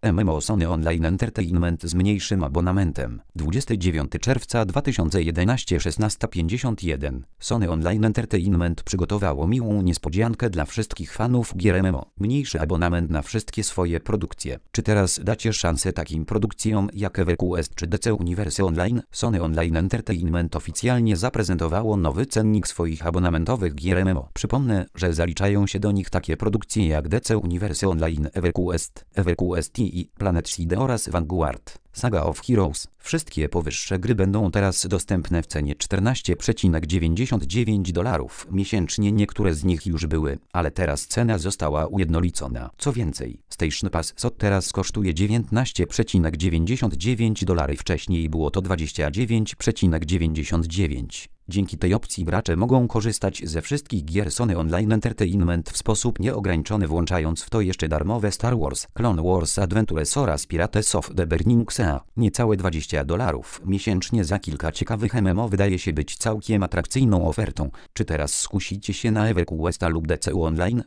MMO Sony Online Entertainment z mniejszym abonamentem. 29 czerwca 2011 16:51. Sony Online Entertainment przygotowało miłą niespodziankę dla wszystkich fanów gier MMO. Mniejszy abonament na wszystkie swoje produkcje. Czy teraz dacie szansę takim produkcjom jak EverQuest czy DC Universe Online? Sony Online Entertainment oficjalnie zaprezentowało nowy cennik swoich abonamentowych gier MMO. Przypomnę, że zaliczają się do nich takie produkcje jak DC Universe Online, EverQuest i Planet Seed oraz Vanguard. Saga of Heroes. Wszystkie powyższe gry będą teraz dostępne w cenie $14,99 miesięcznie. Niektóre z nich już były, ale teraz cena została ujednolicona. Co więcej, Station Pass teraz kosztuje $19,99. Wcześniej było to $29,99. Dzięki tej opcji gracze mogą korzystać ze wszystkich gier Sony Online Entertainment w sposób nieograniczony, włączając w to jeszcze darmowe Star Wars, Clone Wars Adventures oraz Pirates of the Burning Sea. Niecałe $20 miesięcznie za kilka ciekawych MMO wydaje się być całkiem atrakcyjną ofertą. Czy teraz skusicie się na EverQuesta lub DC Online?